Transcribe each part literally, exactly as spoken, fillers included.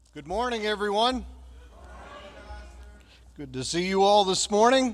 Good morning, everyone. Good to see you all this morning.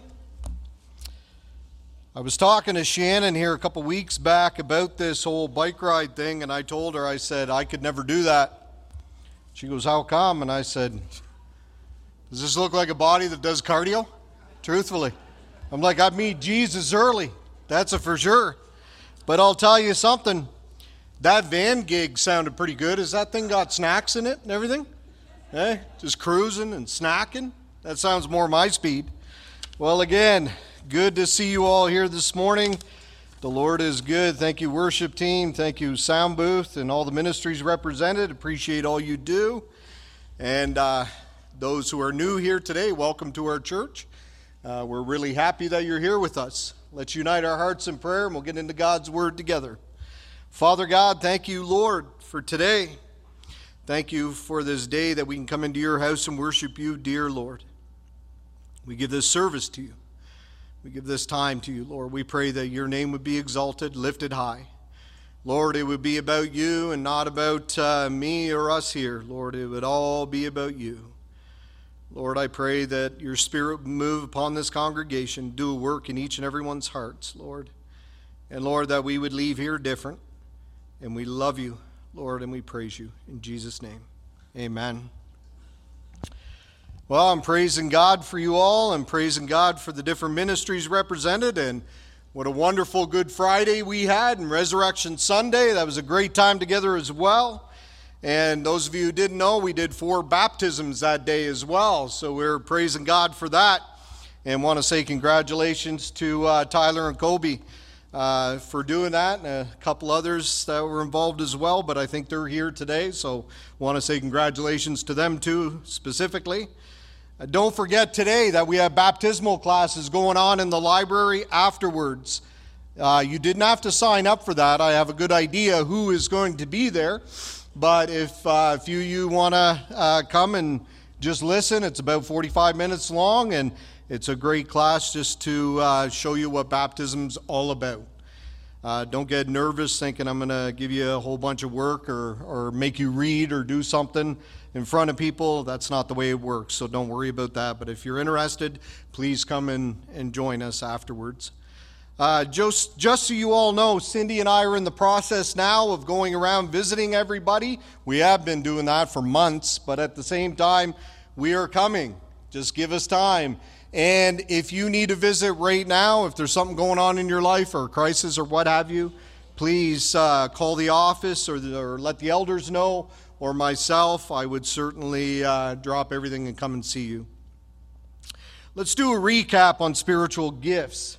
I was talking to Shannon here a couple weeks back about this whole bike ride thing, and I told her, I said, I could never do that. She goes, how come? And I said, does this look like a body that does cardio? Truthfully. I'm like, I'd meet Jesus early. That's a for sure. But I'll tell you something. That van gig sounded pretty good. Has that thing got snacks in it and everything? Eh? Just cruising and snacking? That sounds more my speed. Well, again, good to see you all here this morning. The Lord is good. Thank you, worship team. Thank you, sound booth, and all the ministries represented. Appreciate all you do. And uh, those who are new here today, welcome to our church. Uh, we're really happy that you're here with us. Let's unite our hearts in prayer, and we'll get into God's Word together. Father God, thank you, Lord, for today. Thank you for this day that we can come into your house and worship you, dear Lord. We give this service to you. We give this time to you, Lord. We pray that your name would be exalted, lifted high. Lord, it would be about you and not about uh, me or us here. Lord, it would all be about you. Lord, I pray that your Spirit would move upon this congregation, do a work in each and everyone's hearts, Lord. And Lord, that we would leave here different. And we love you, Lord, and we praise you. In Jesus' name, amen. Well, I'm praising God for you all. I'm praising God for the different ministries represented. And what a wonderful Good Friday we had and Resurrection Sunday. That was a great time together as well. And those of you who didn't know, we did four baptisms that day as well. So we're praising God for that. And want to say congratulations to uh, Tyler and Kobe Uh, for doing that, and a couple others that were involved as well, but I think they're here today, so want to say congratulations to them too, specifically. Uh, don't forget today that we have baptismal classes going on in the library afterwards. Uh, you didn't have to sign up for that. I have a good idea who is going to be there, but if uh, if you, you want to uh, come and just listen, it's about forty-five minutes long, and it's a great class just to uh, show you what baptism's all about. Uh, don't get nervous thinking I'm going to give you a whole bunch of work or, or make you read or do something in front of people. That's not the way it works, so don't worry about that. But if you're interested, please come and, and join us afterwards. Uh, just, just so you all know, Cindy and I are in the process now of going around visiting everybody. We have been doing that for months, but at the same time, we are coming. Just give us time. And if you need a visit right now, if there's something going on in your life or a crisis or what have you, please uh, call the office or, the, or let the elders know, or myself. I would certainly uh, drop everything and come and see you. Let's do a recap on spiritual gifts.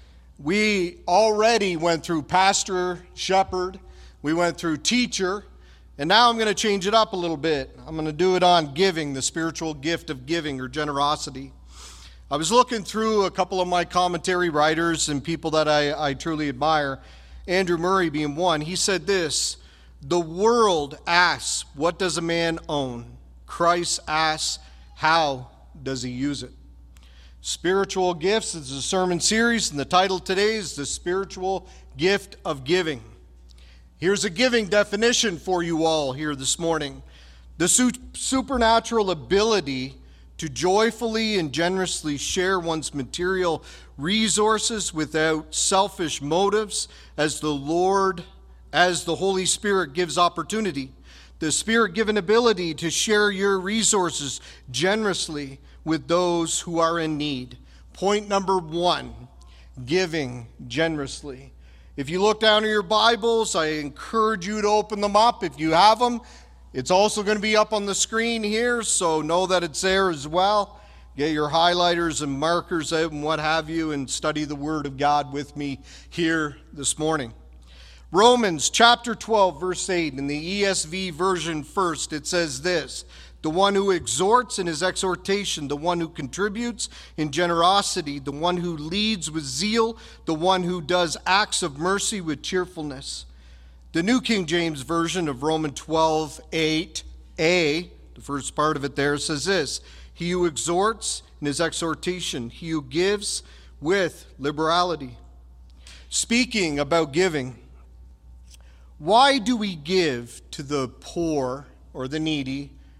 We already went through pastor, shepherd, we went through teacher, and now I'm going to change it up a little bit. I'm going to do it on giving, the spiritual gift of giving or generosity. I was looking through a couple of my commentary writers and people that I, I truly admire, Andrew Murray being one. He said this: the world asks, what does a man own? Christ asks, how does he use it? Spiritual gifts is a sermon series, and the title today is The Spiritual Gift of Giving. Here's a giving definition for you all here this morning. The su- supernatural ability to joyfully and generously share one's material resources without selfish motives as the Lord, as the Holy Spirit gives opportunity. The Spirit-given ability to share your resources generously with those who are in need. Point number one, giving generously. If you look down in your Bibles, I encourage you to open them up if you have them. It's also going to be up on the screen here, so know that it's there as well. Get your highlighters and markers out and what have you, and study the Word of God with me here this morning. Romans chapter twelve, verse eight, in the E S V version first, it says this: the one who exhorts in his exhortation, the one who contributes in generosity, the one who leads with zeal, the one who does acts of mercy with cheerfulness. The New King James Version of Romans twelve, eight a, the first part of it there, says this: he who exhorts in his exhortation, he who gives with liberality. Speaking about giving, why do we give to the poor or the needy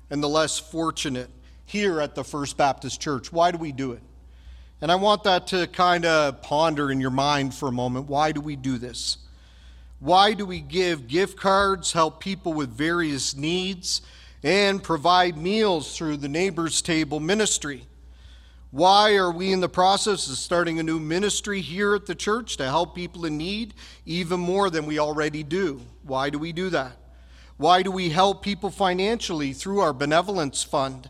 and the less fortunate here at the First Baptist Church. Why do we do it? And I want that to kind of ponder in your mind for a moment. Why do we do this? Why do we give gift cards, help people with various needs, and provide meals through the Neighbor's Table ministry? Why are we in the process of starting a new ministry here at the church to help people in need even more than we already do? Why do we do that? Why do we help people financially through our benevolence fund?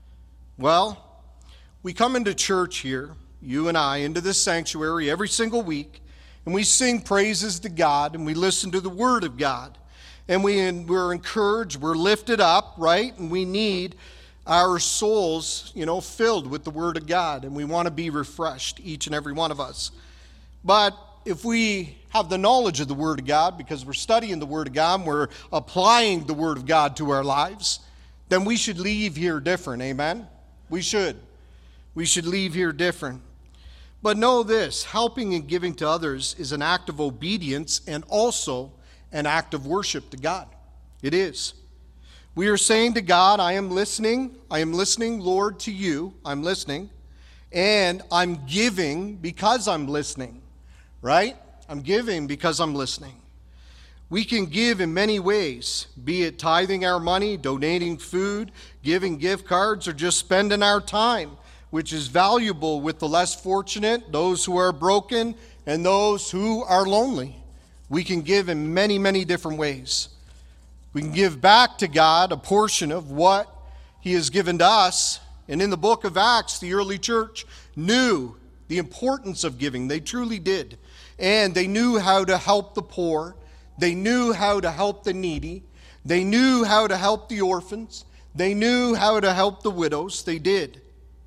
Well, we come into church here, you and I, into this sanctuary every single week, and we sing praises to God, and we listen to the Word of God. And we, we're encouraged, we're lifted up, right? And we need our souls, you know, filled with the Word of God, and we want to be refreshed, each and every one of us. But if we have the knowledge of the Word of God, because we're studying the Word of God, and we're applying the Word of God to our lives, then we should leave here different, amen? We should. We should leave here different. But know this, helping and giving to others is an act of obedience and also an act of worship to God. It is. We are saying to God, I am listening. I am listening, Lord, to you. I'm listening. And I'm giving because I'm listening. Right? I'm giving because I'm listening. We can give in many ways, be it tithing our money, donating food, giving gift cards, or just spending our time, which is valuable with the less fortunate, those who are broken, and those who are lonely. We can give in many, many different ways. We can give back to God a portion of what He has given to us. And in the book of Acts, the early church knew the importance of giving. They truly did. And they knew how to help the poor. They knew how to help the needy. They knew how to help the orphans. They knew how to help the widows. They did.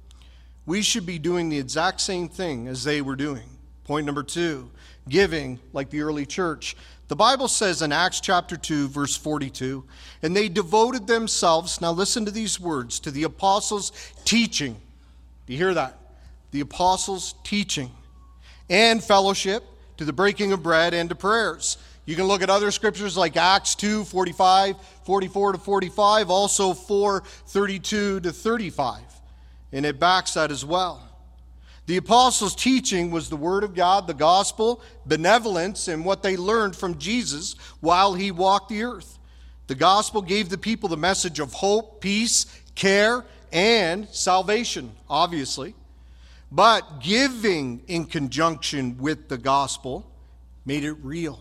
We should be doing the exact same thing as they were doing. Point number two, giving like the early church. The Bible says in Acts chapter two, verse forty-two, and they devoted themselves, now listen to these words, to the apostles' teaching. Do you hear that? The apostles' teaching and fellowship, to the breaking of bread and to prayers. You can look at other scriptures like Acts two, forty-five, forty-four to forty-five, also four, thirty-two to thirty-five. And it backs that as well. The apostles' teaching was the Word of God, the gospel, benevolence, and what they learned from Jesus while He walked the earth. The gospel gave the people the message of hope, peace, care, and salvation, obviously. But giving in conjunction with the gospel made it real,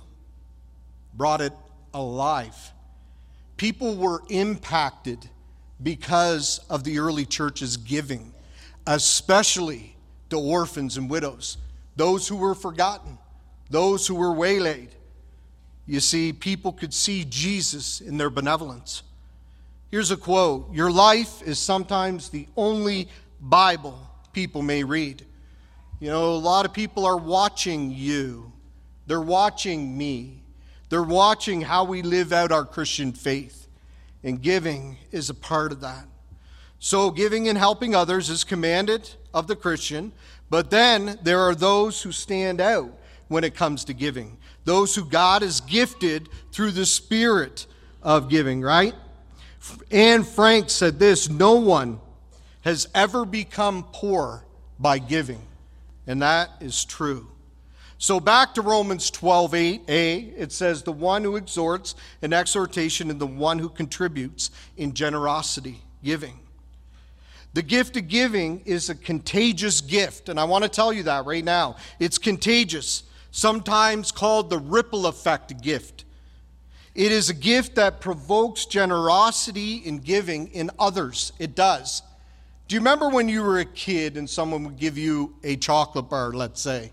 brought it alive. People were impacted because of the early church's giving, especially to orphans and widows, those who were forgotten, those who were waylaid. You see, people could see Jesus in their benevolence. Here's a quote: "Your life is sometimes the only Bible people may read." You know, a lot of people are watching you. They're watching me. They're watching how we live out our Christian faith. And giving is a part of that. So giving and helping others is commanded of the Christian, but then there are those who stand out when it comes to giving. Those who God has gifted through the spirit of giving, right? Anne Frank said this: no one has ever become poor by giving. And that is true. So back to Romans twelve, eight a, it says, the one who exhorts in exhortation and the one who contributes in generosity, giving. The gift of giving is a contagious gift, and I want to tell you that right now. It's contagious, sometimes called the ripple effect gift. It is a gift that provokes generosity in giving in others. It does. Do you remember when you were a kid and someone would give you a chocolate bar, let's say?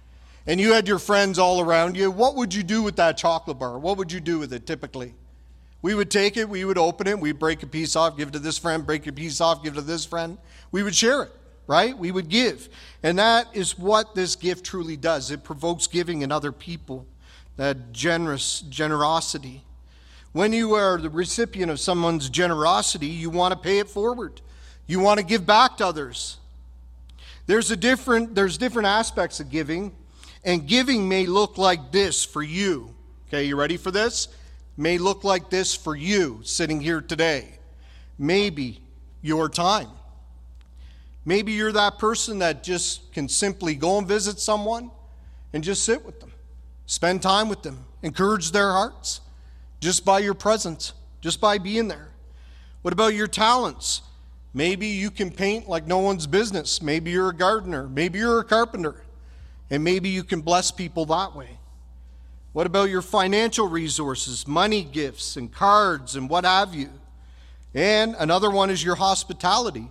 And you had your friends all around you. What would you do with that chocolate bar? What would you do with it typically? We would take it, we would open it, we'd break a piece off, give it to this friend, break a piece off, give it to this friend. We would share it, right? We would give. And that is what this gift truly does. It provokes giving in other people, that generous generosity. When you are the recipient of someone's generosity, you want to pay it forward. You want to give back to others. There's a different, there's different aspects of giving. And giving may look like this for you. Okay, you ready for this? May look like this for you sitting here today. maybe your time. Maybe you're that person that just can simply go and visit someone and just sit with them, spend time with them, encourage their hearts just by your presence, just by being there. What about your talents? Maybe you can paint like no one's business. Maybe you're a gardener. Maybe you're a carpenter. And maybe you can bless people that way. What about your financial resources, money gifts and cards and what have you? And another one is your hospitality.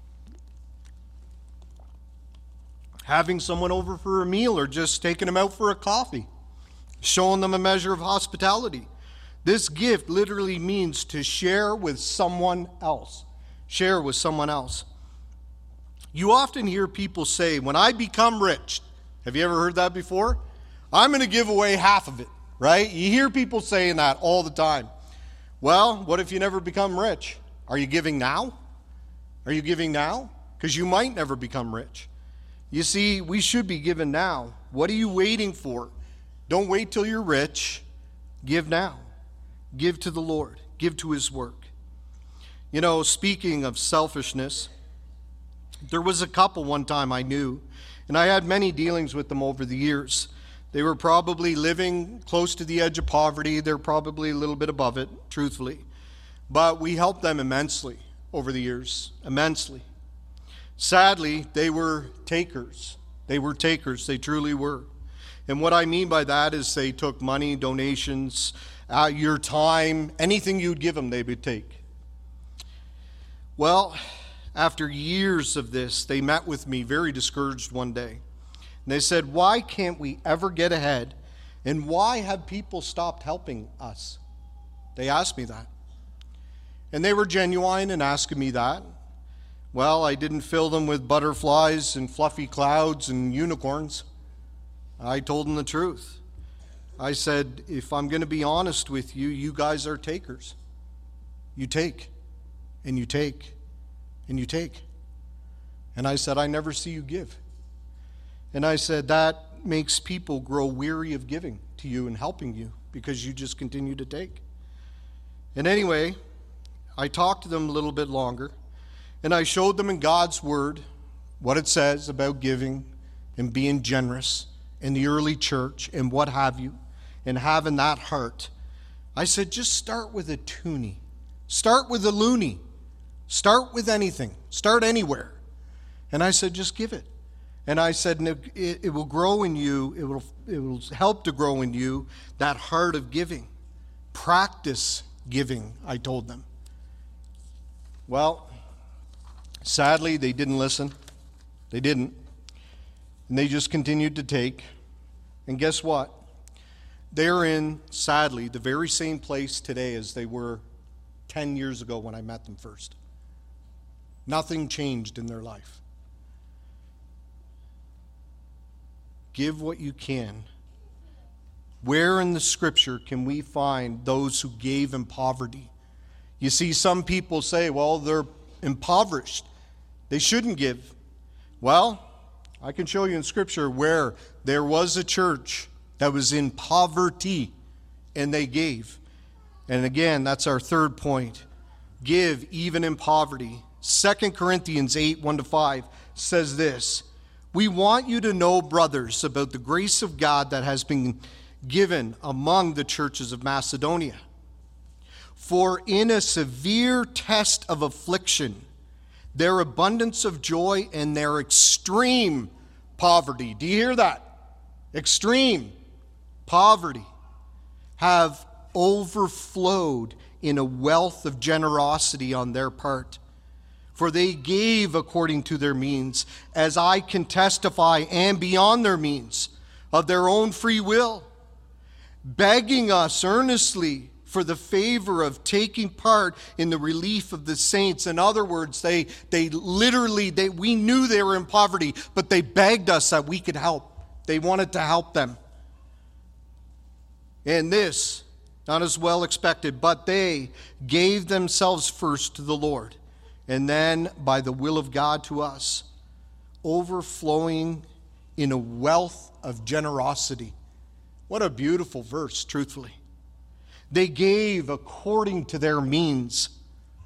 Having someone over for a meal or just taking them out for a coffee. Showing them a measure of hospitality. This gift literally means to share with someone else. Share with someone else. You often hear people say, when I become rich, have you ever heard that before? I'm going to give away half of it, right? You hear people saying that all the time. Well, what if you never become rich? Are you giving now? Are you giving now? Because you might never become rich. You see, we should be giving now. What are you waiting for? Don't wait till you're rich. Give now. Give to the Lord. Give to His work. You know, speaking of selfishness, there was a couple one time I knew, and I had many dealings with them over the years. They were probably living close to the edge of poverty. They're probably a little bit above it, truthfully. But we helped them immensely over the years, immensely. Sadly, they were takers. They were takers. They truly were. And what I mean by that is they took money, donations, uh, your time, anything you'd give them, they would take. Well, after years of this, they met with me very discouraged one day. And they said, why can't we ever get ahead? And why have people stopped helping us? They asked me that. And they were genuine in asking me that. Well, I didn't fill them with butterflies and fluffy clouds and unicorns. I told them the truth. I said, if I'm going to be honest with you, you guys are takers. You take, and you take, and you take. And I said, I never see you give. And I said, that makes people grow weary of giving to you and helping you because you just continue to take. And anyway, I talked to them a little bit longer, and I showed them in God's Word what it says about giving and being generous in the early church and what have you, and having that heart. I said, just start with a toonie. Start with a loonie. Start with anything. Start anywhere. And I said, just give it. And I said, it, it will grow in you, it will, it will help to grow in you that heart of giving. Practice giving, I told them. Well, sadly, they didn't listen. They didn't. And they just continued to take. And guess what? They're in, sadly, the very same place today as they were ten years ago when I met them first. Nothing changed in their life. Give what you can. Where in the Scripture can we find those who gave in poverty? You see, some people say, well, they're impoverished. They shouldn't give. Well, I can show you in Scripture where there was a church that was in poverty and they gave. And again, that's our third point. Give even in poverty. Second Corinthians eight, one to five says this. We want you to know, brothers, about the grace of God that has been given among the churches of Macedonia. For in a severe test of affliction, their abundance of joy and their extreme poverty, do you hear that? Extreme poverty have overflowed in a wealth of generosity on their part. For they gave according to their means, as I can testify, and beyond their means, of their own free will, begging us earnestly for the favor of taking part in the relief of the saints. In other words, they, they literally, they, we knew they were in poverty, but they begged us that we could help. They wanted to help them. And this, not as well expected, but they gave themselves first to the Lord, and then by the will of God to us, overflowing in a wealth of generosity. What a beautiful verse, truthfully. They gave according to their means.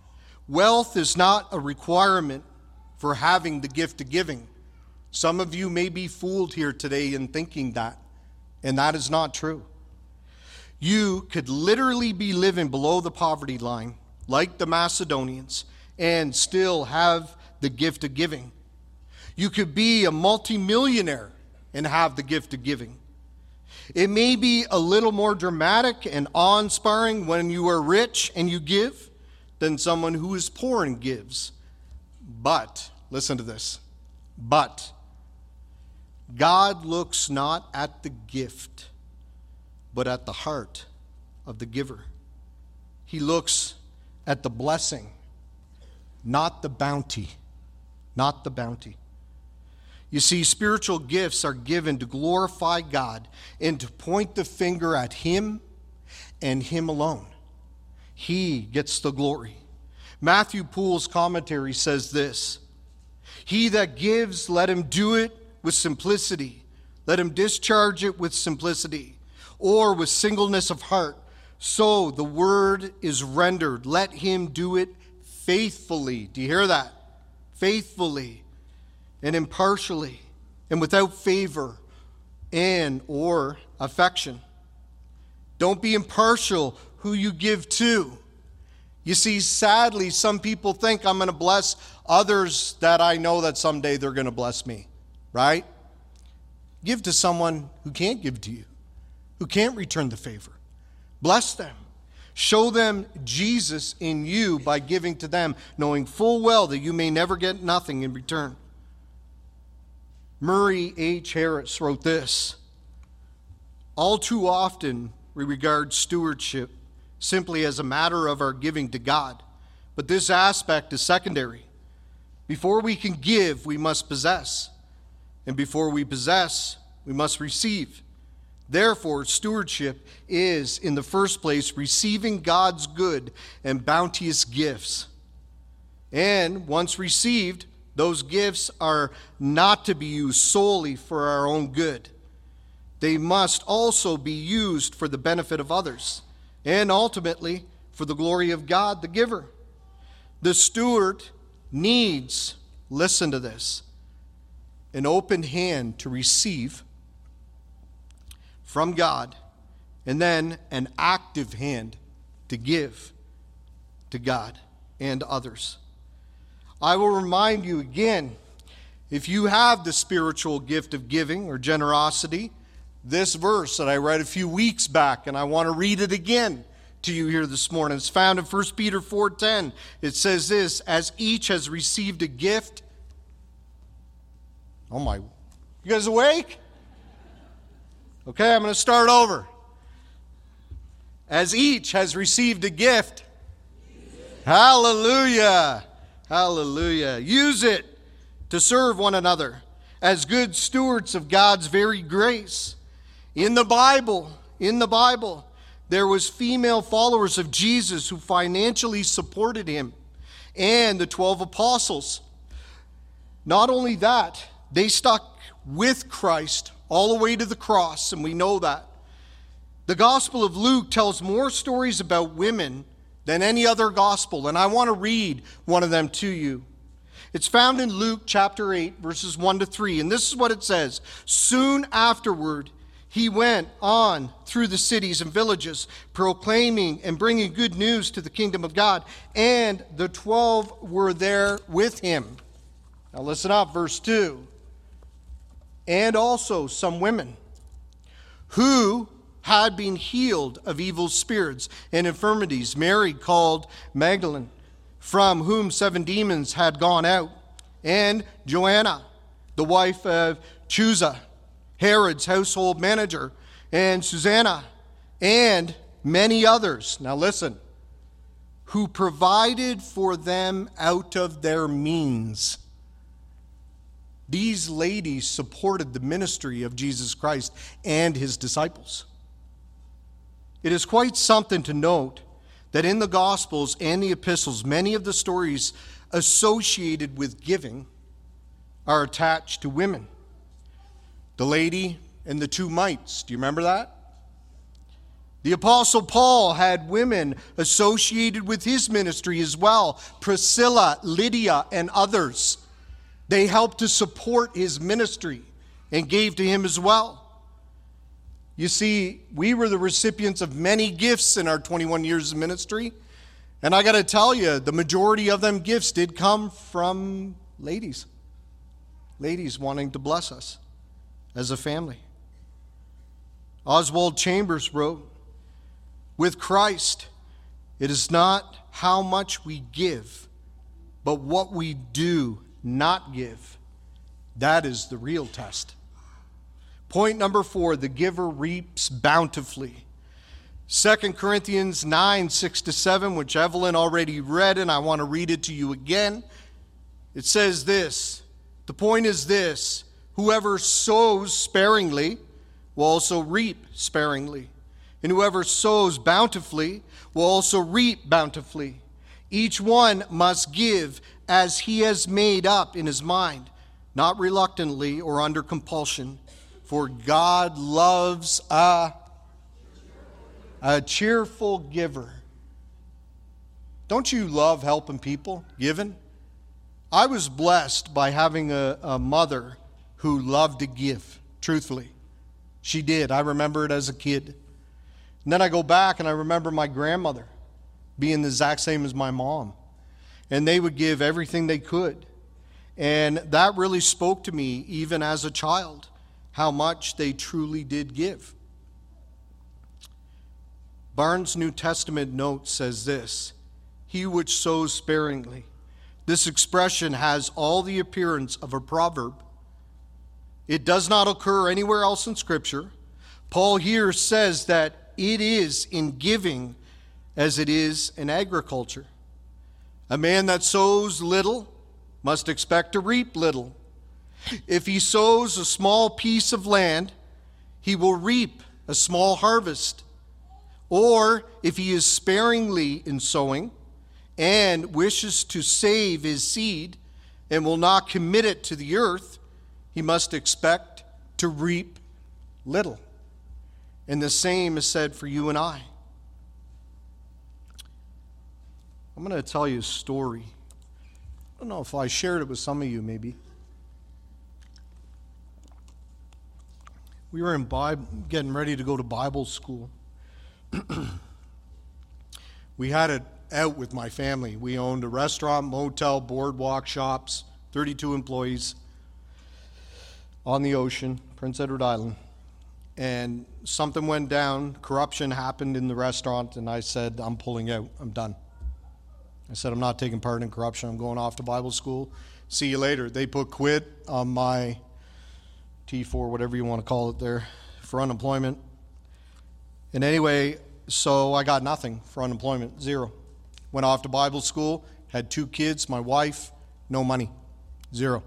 Wealth is not a requirement for having the gift of giving. Some of you may be fooled here today in thinking that, and that is not true. You could literally be living below the poverty line, like the Macedonians, and still have the gift of giving. You could be a multimillionaire and have the gift of giving. It may be a little more dramatic and awe-inspiring when you are rich and you give than someone who is poor and gives. But, listen to this, but God looks not at the gift, but at the heart of the giver. He looks at the blessing, not the bounty, not the bounty. You see, spiritual gifts are given to glorify God and to point the finger at Him and Him alone. He gets the glory. Matthew Poole's commentary says this: "He that gives, let him do it with simplicity. Let him discharge it with simplicity, or with singleness of heart. So the word is rendered, let him do it faithfully." Do you hear that? Faithfully and impartially and without favor and or affection. Don't be impartial who you give to. You see, sadly, some people think I'm going to bless others that I know that someday they're going to bless me, right? Give to someone who can't give to you, who can't return the favor. Bless them. Show them Jesus in you by giving to them, knowing full well that you may never get nothing in return. Murray H. Harris wrote this: "All too often we regard stewardship simply as a matter of our giving to God, but this aspect is secondary. Before we can give, we must possess, and before we possess, we must receive. Therefore, stewardship is, in the first place, receiving God's good and bounteous gifts. And once received, those gifts are not to be used solely for our own good. They must also be used for the benefit of others, and ultimately for the glory of God, the giver. The steward needs, listen to this, an open hand to receive from God, and then an active hand to give to God and others. I will remind you again, if you have the spiritual gift of giving or generosity, this verse that I read a few weeks back, and I want to read it again to you here this morning. It's found in First Peter four ten. It says this: "As each has received a gift..." Oh my, you guys awake? Okay, I'm going to start over. "As each has received a gift..." Hallelujah. Hallelujah. "Use it to serve one another as good stewards of God's very grace." In the Bible, in the Bible, there was female followers of Jesus who financially supported him and the twelve apostles. Not only that, they stuck with Christ all the way to the cross, and we know that. The Gospel of Luke tells more stories about women than any other gospel, and I want to read one of them to you. It's found in Luke chapter eight, verses one to three, and this is what it says: "Soon afterward, he went on through the cities and villages, proclaiming and bringing good news to the kingdom of God, and the twelve were there with him." Now listen up, verse two. "And also some women who had been healed of evil spirits and infirmities, Mary called Magdalene, from whom seven demons had gone out, and Joanna, the wife of Chuza, Herod's household manager, and Susanna, and many others," now listen, "who provided for them out of their means." These ladies supported the ministry of Jesus Christ and his disciples. It is quite something to note that in the Gospels and the epistles, many of the stories associated with giving are attached to women. The lady and the two mites, do you remember that? The Apostle Paul had women associated with his ministry as well. Priscilla, Lydia, and others. They helped to support his ministry and gave to him as well. You see, we were the recipients of many gifts in our twenty-one years of ministry. And I got to tell you, the majority of them gifts did come from ladies. Ladies wanting to bless us as a family. Oswald Chambers wrote, with Christ, it is not how much we give, but what we do not give. That is the real test. Point number four, the giver reaps bountifully. Second Corinthians nine, six to seven, which Evelyn already read, and I want to read it to you again. It says this, the point is this, whoever sows sparingly will also reap sparingly. And whoever sows bountifully will also reap bountifully. Each one must give as he has made up in his mind, not reluctantly or under compulsion. For God loves a, a cheerful giver. Don't you love helping people, giving? I was blessed by having a, a mother who loved to give, truthfully. She did. I remember it as a kid. And then I go back and I remember my grandmother being the exact same as my mom. And they would give everything they could. And that really spoke to me even as a child, how much they truly did give. Barnes' New Testament note says this, he which sows sparingly. This expression has all the appearance of a proverb. It does not occur anywhere else in Scripture. Paul here says that it is in giving as it is in agriculture. A man that sows little must expect to reap little. If he sows a small piece of land, he will reap a small harvest. Or if he is sparingly in sowing and wishes to save his seed and will not commit it to the earth, he must expect to reap little. And the same is said for you and I. I'm going to tell you a story. I don't know if I shared it with some of you maybe. We were in Bible, getting ready to go to Bible school. We had it out with my family. We owned a restaurant, motel, boardwalk, shops, thirty-two employees on the ocean, Prince Edward Island. And something went down, corruption happened in the restaurant, and I said, I'm pulling out, I'm done. I said, I'm not taking part in corruption, I'm going off to Bible school. See you later. They put quit on my T four, whatever you want to call it there, for unemployment. And anyway, so I got nothing for unemployment, zero. Went off to Bible school, had two kids, my wife, no money, zero.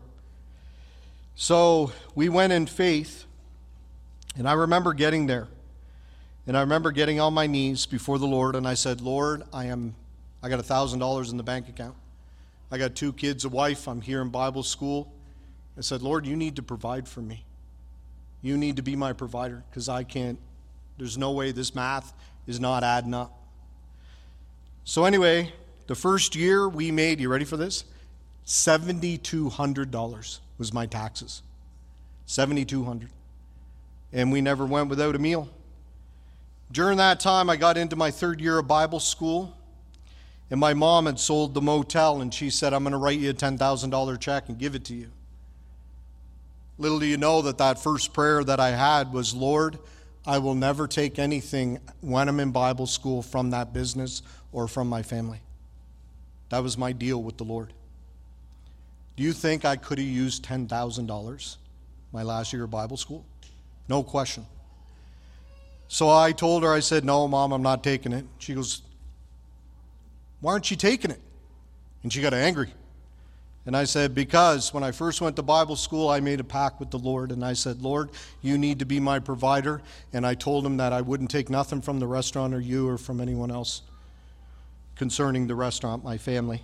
So we went in faith. And I remember getting there, and I remember getting on my knees before the Lord, and I said, Lord, I am, I got a thousand dollars in the bank account. I got two kids, a wife. I'm here in Bible school. I said, Lord, you need to provide for me. You need to be my provider, because I can't, there's no way this math is not adding up. So anyway, the first year we made, you ready for this? seven thousand two hundred dollars was my taxes. seven thousand two hundred dollars. And we never went without a meal. During that time, I got into my third year of Bible school, and my mom had sold the motel, and she said, I'm going to write you a ten thousand dollars check and give it to you. Little do you know that that first prayer that I had was, Lord, I will never take anything when I'm in Bible school from that business or from my family. That was my deal with the Lord. Do you think I could have used ten thousand dollars my last year of Bible school? No question. So I told her, I said, no, Mom, I'm not taking it. She goes, why aren't you taking it? And she got angry. And I said, because when I first went to Bible school, I made a pact with the Lord. And I said, Lord, you need to be my provider. And I told him that I wouldn't take nothing from the restaurant or you or from anyone else concerning the restaurant, my family.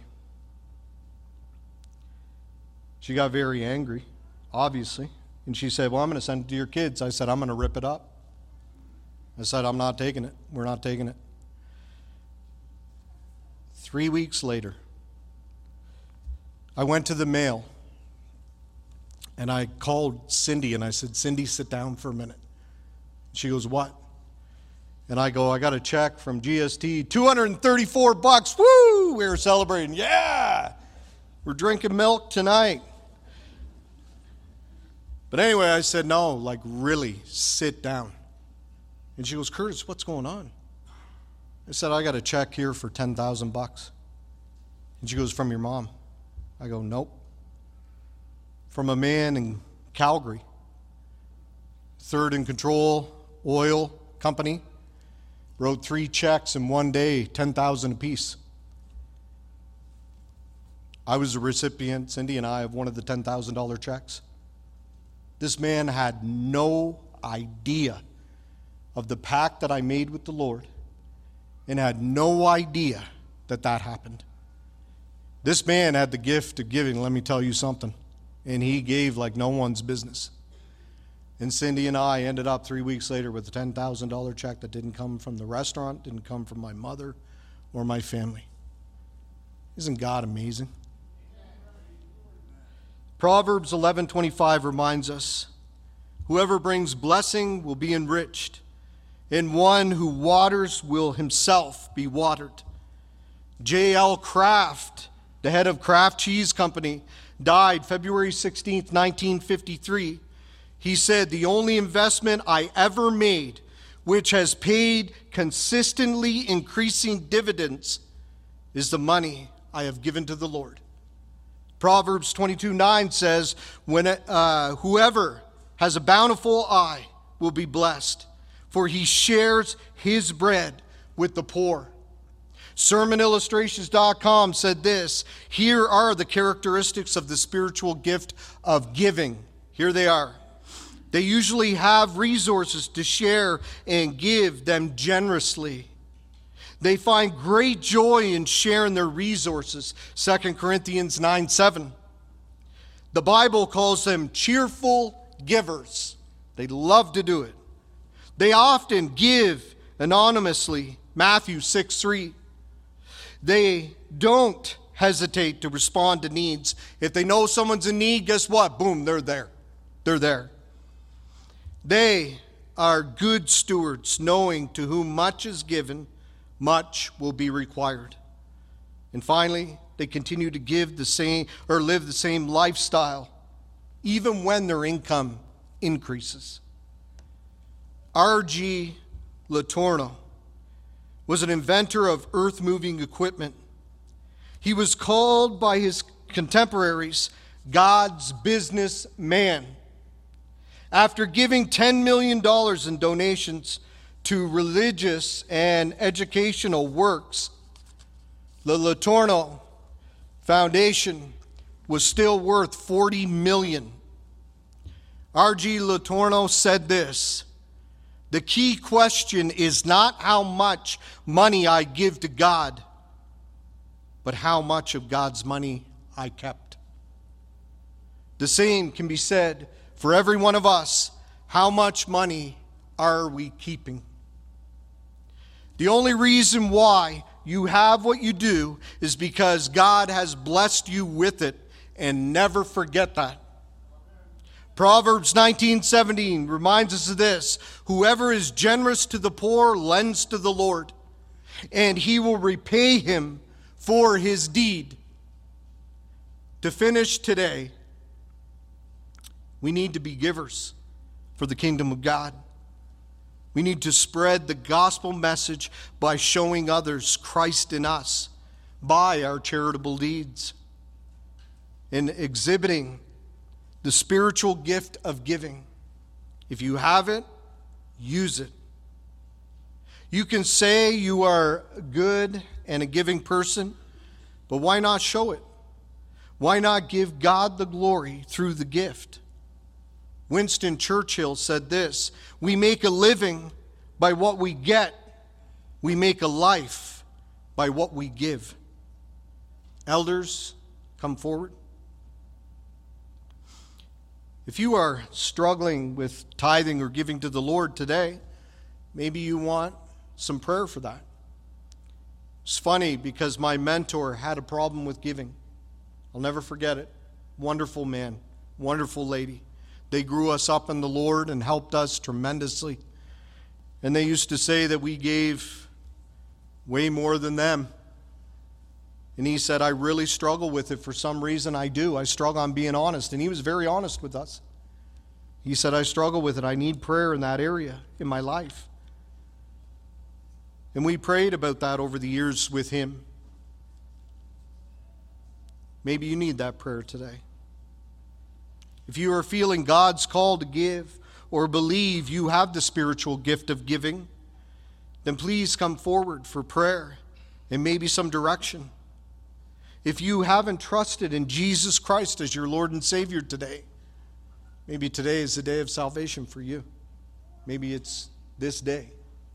She got very angry, obviously. And she said, well, I'm going to send it to your kids. I said, I'm going to rip it up. I said, I'm not taking it. We're not taking it. Three weeks later, I went to the mail and I called Cindy and I said, Cindy, sit down for a minute. She goes, what? And I go, I got a check from G S T, two hundred thirty-four bucks. Woo! We were celebrating. Yeah! We're drinking milk tonight. But anyway, I said, no, like really, sit down. And she goes, Curtis, what's going on? I said, I got a check here for ten thousand bucks. And she goes, from your mom? I go, nope. From a man in Calgary, third in control oil company, wrote three checks in one day, ten thousand apiece. I was a recipient, Cindy and I, of one of the ten thousand dollars checks. This man had no idea of the pact that I made with the Lord and had no idea that that happened. This man had the gift of giving, let me tell you something, and he gave like no one's business. And Cindy and I ended up three weeks later with a ten thousand dollars check that didn't come from the restaurant, didn't come from my mother or my family. Isn't God amazing? Proverbs eleven twenty-five reminds us, whoever brings blessing will be enriched, and one who waters will himself be watered. J L Kraft, the head of Kraft Cheese Company, died February sixteenth, nineteen fifty-three. He said, the only investment I ever made, which has paid consistently increasing dividends, is the money I have given to the Lord. Proverbs twenty-two nine says, when uh, whoever has a bountiful eye will be blessed, for he shares his bread with the poor. sermon illustrations dot com said this, here are the characteristics of the spiritual gift of giving. Here they are. They usually have resources to share and give them generously. They find great joy in sharing their resources. Second Corinthians nine seven. The Bible calls them cheerful givers. They love to do it. They often give anonymously. Matthew six three. They don't hesitate to respond to needs. If they know someone's in need, guess what? Boom, they're there. They're there. They are good stewards, knowing to whom much is given, much will be required. And finally, they continue to give the same or live the same lifestyle, even when their income increases. R G Letourneau was an inventor of earth-moving equipment. He was called by his contemporaries God's businessman. After giving ten million dollars in donations to religious and educational works, the Letourneau Foundation was still worth forty million dollars. R G Letourneau said this, the key question is not how much money I give to God, but how much of God's money I kept. The same can be said for every one of us. How much money are we keeping? The only reason why you have what you do is because God has blessed you with it, and never forget that. Proverbs nineteen seventeen reminds us of this. Whoever is generous to the poor lends to the Lord, and he will repay him for his deed. To finish today, we need to be givers for the kingdom of God. We need to spread the gospel message by showing others Christ in us by our charitable deeds and exhibiting the spiritual gift of giving. If you have it, use it. You can say you are good and a giving person, but why not show it? Why not give God the glory through the gift? Winston Churchill said this, we make a living by what we get. We make a life by what we give. Elders, come forward. If you are struggling with tithing or giving to the Lord today, Maybe you want some prayer for that. It's funny because my mentor had a problem with giving. I'll never forget it. Wonderful man, wonderful lady. They grew us up in the Lord and helped us tremendously. And they used to say that we gave way more than them. And he said, I really struggle with it for some reason. I do. I struggle on being honest. And he was very honest with us. He said, I struggle with it. I need prayer in that area in my life. And we prayed about that over the years with him. Maybe you need that prayer today. If you are feeling God's call to give or believe you have the spiritual gift of giving, then please come forward for prayer and maybe some direction. If you haven't trusted in Jesus Christ as your Lord and Savior today, maybe today is the day of salvation for you. Maybe it's this day.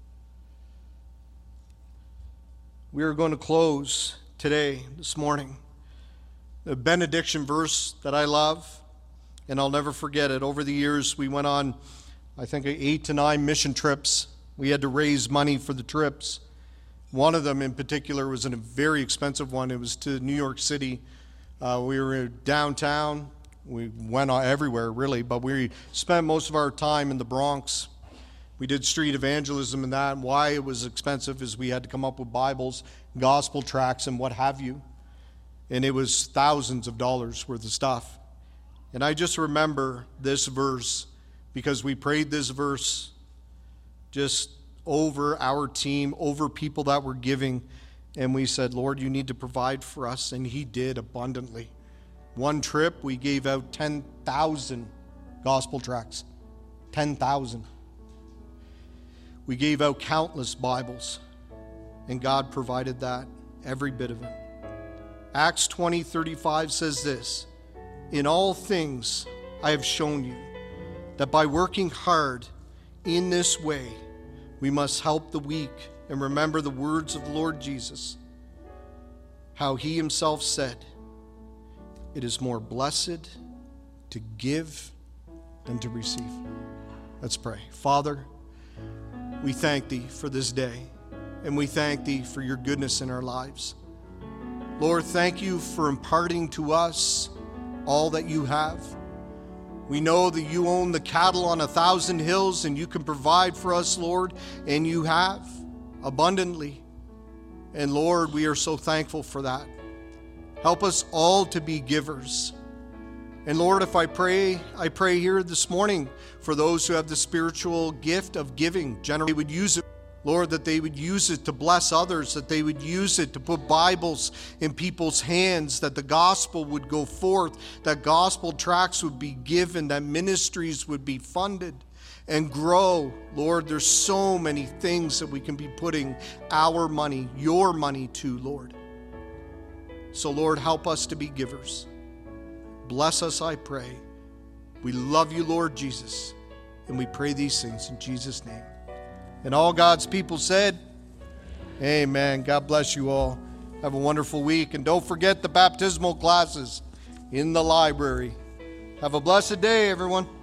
We are going to close today, this morning, the benediction verse that I love, and I'll never forget it. Over the years, we went on, I think, eight to nine mission trips. We had to raise money for the trips. One of them in particular was a very expensive one. It was to New York City. Uh, we were downtown. We went everywhere, really, but we spent most of our time in the Bronx. We did street evangelism and that. And why it was expensive is we had to come up with Bibles, gospel tracts, and what have you. And it was thousands of dollars worth of stuff. And I just remember this verse because we prayed this verse just over our team, over people that were giving. And we said, Lord, you need to provide for us. And he did abundantly. One trip, we gave out ten thousand gospel tracts. ten thousand. We gave out countless Bibles. And God provided that, every bit of it. Acts twenty thirty-five says this, in all things I have shown you that by working hard in this way, we must help the weak and remember the words of the Lord Jesus, how he himself said, it is more blessed to give than to receive. Let's pray. Father, we thank thee for this day, and we thank thee for your goodness in our lives. Lord, thank you for imparting to us all that you have. We know that you own the cattle on a thousand hills, and you can provide for us, Lord, and you have abundantly. And Lord, we are so thankful for that. Help us all to be givers. And Lord, if I pray, I pray here this morning for those who have the spiritual gift of giving. Generally, they would use it, Lord, that they would use it to bless others, that they would use it to put Bibles in people's hands, that the gospel would go forth, that gospel tracts would be given, that ministries would be funded and grow. Lord, there's so many things that we can be putting our money, your money to, Lord. So, Lord, help us to be givers. Bless us, I pray. We love you, Lord Jesus, and we pray these things in Jesus' name. And all God's people said, amen. God bless you all. Have a wonderful week. And don't forget the baptismal classes in the library. Have a blessed day, everyone.